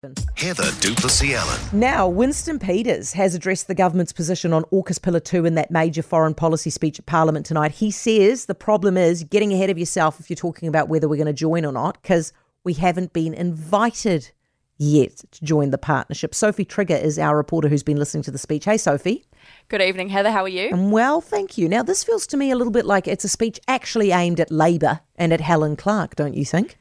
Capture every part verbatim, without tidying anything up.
Heather du Plessis-Allen. Now, Winston Peters has addressed the government's position on AUKUS Pillar two in that major foreign policy speech at Parliament tonight. He says the problem is getting ahead of yourself if you're talking about whether we're going to join or not, because we haven't been invited yet to join the partnership. Sophie Trigger is our reporter who's been listening to the speech. Hey, Sophie. Good evening, Heather. How are you? I'm well, thank you. Now, this feels to me a little bit like it's a speech actually aimed at Labour and at Helen Clark, don't you think?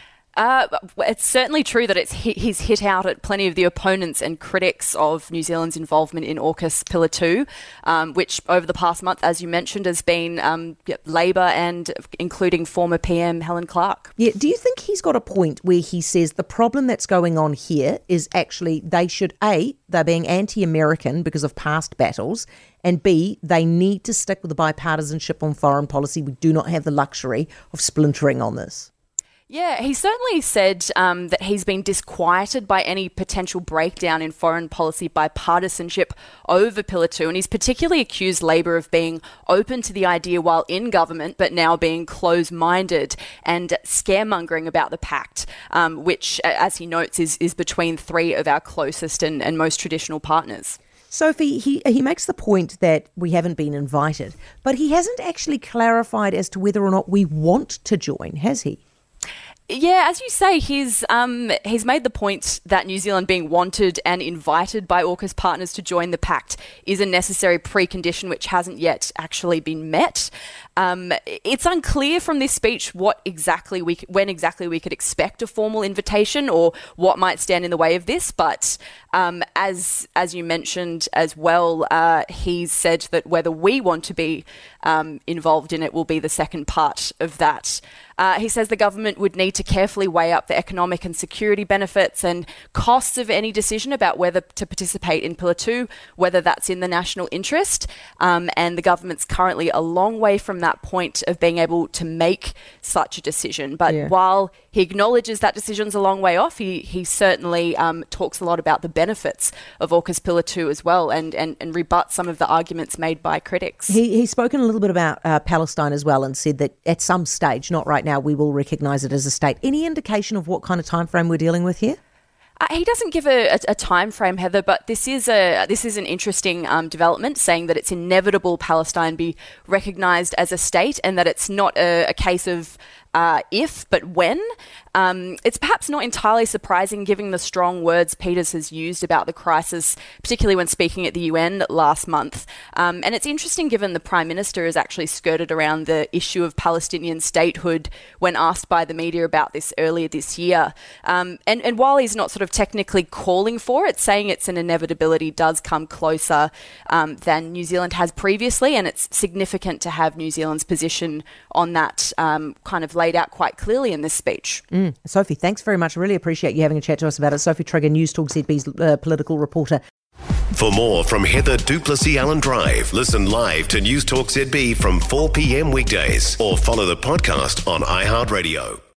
Uh, it's certainly true that it's hit, he's hit out at plenty of the opponents and critics of New Zealand's involvement in AUKUS Pillar two, um, which over the past month, as you mentioned, has been um, Labour and including former P M Helen Clark. Yeah. Do you think he's got a point where he says the problem that's going on here is actually they should, A, they're being anti-American because of past battles, and B, they need to stick with the bipartisanship on foreign policy. We do not have the luxury of splintering on this. Yeah, he certainly said um, that he's been disquieted by any potential breakdown in foreign policy bipartisanship over Pillar two, and he's particularly accused Labour of being open to the idea while in government, but now being close-minded and scaremongering about the pact, um, which, as he notes, is, is between three of our closest and, and most traditional partners. Sophie, he he makes the point that we haven't been invited, but he hasn't actually clarified as to whether or not we want to join, has he? Yeah, as you say, he's um, he's made the point that New Zealand being wanted and invited by AUKUS partners to join the pact is a necessary precondition which hasn't yet actually been met. Um, it's unclear from this speech what exactly we when exactly we could expect a formal invitation or what might stand in the way of this. But um, as as you mentioned as well, uh, he's said that whether we want to be um, involved in it will be the second part of that. Uh, he says the government would need to carefully weigh up the economic and security benefits and costs of any decision about whether to participate in Pillar two, whether that's in the national interest. Um, and the government's currently a long way from that point of being able to make such a decision. But yeah. while he acknowledges that decision's a long way off, he, he certainly um, talks a lot about the benefits of AUKUS Pillar two as well and, and, and rebuts some of the arguments made by critics. He, he's spoken a little bit about uh, Palestine as well and said that at some stage, not right now, we will recognise it as a state. Any indication of what kind of time frame we're dealing with here? Uh, he doesn't give a, a, a time frame, Heather, but this is a this is an interesting um, development, saying that it's inevitable Palestine be recognised as a state and that it's not a, a case of uh, if, but when. Um, it's perhaps not entirely surprising given the strong words Peters has used about the crisis, particularly when speaking at the U N last month. Um, and it's interesting given the Prime Minister has actually skirted around the issue of Palestinian statehood when asked by the media about this earlier this year. Um, and, and while he's not sort of technically calling for it, saying it's an inevitability does come closer um, than New Zealand has previously, and it's significant to have New Zealand's position on that um, kind of laid out quite clearly in this speech. Mm. Sophie, thanks very much. I really appreciate you having a chat to us about it. Sophie Trigger, News Talk Z B's uh, political reporter. For more from Heather du Plessis-Allen Drive, listen live to News Talk Z B from four p.m. weekdays or follow the podcast on iHeartRadio.